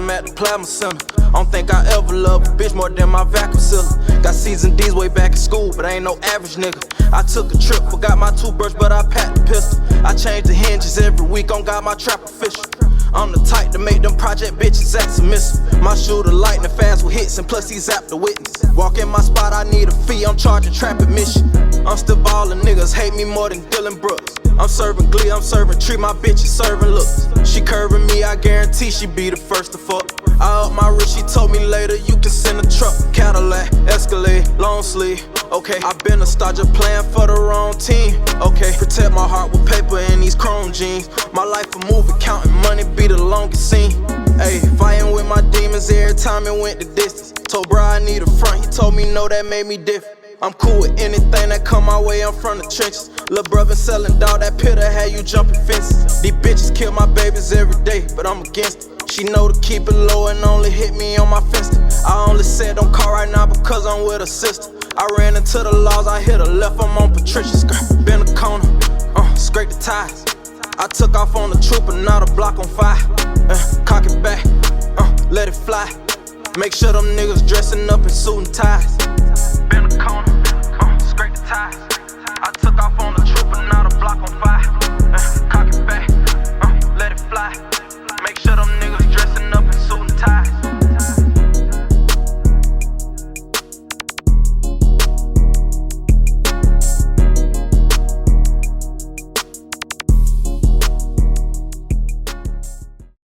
I'm at the Plasma Center. I don't think I ever loved a bitch more than my vacuum sealer. Got seasoned D's way back in school, but I ain't no average nigga. I took a trip, forgot my toothbrush, but I packed the pistol. I change the hinges every week, on God my trap official. I'm the type to make them project bitches act submissive. My shooter lightning fast with hits, and plus he's apt to witness. Walk in my spot, I need a fee, I'm charging trap admission. I'm still ballin', niggas hate me more than Dylan Brooks. I'm serving glee, I'm serving treat, my bitch is serving looks. She curving me, I guarantee she be the first to fuck. I up my wrist, she told me later you can send a truck. Cadillac, Escalade, long sleeve. Okay, I been a star just playing for the wrong team. Okay, protect my heart with paper and these chrome jeans. My life a movie, counting money be the longest scene. Ayy, fighting with my demons every time it went the distance. Told bro I need a front, he told me no, that made me different. I'm cool with anything that come my way, I'm from the trenches. Lil' bruh been selling dog, that pitter had you jumping fences. These bitches kill my babies every day, but I'm against it. She know to keep it low and only hit me on my fence. I only said don't call right now because I'm with a sister. I ran into the laws, I hit a left, I'm on Patricia's skirt. Been a corner, scrape the ties. I took off on the trooper, now the block on fire. Cock it back, let it fly. Make sure them niggas dressing up in suit and ties. Been a corner, scrape the ties.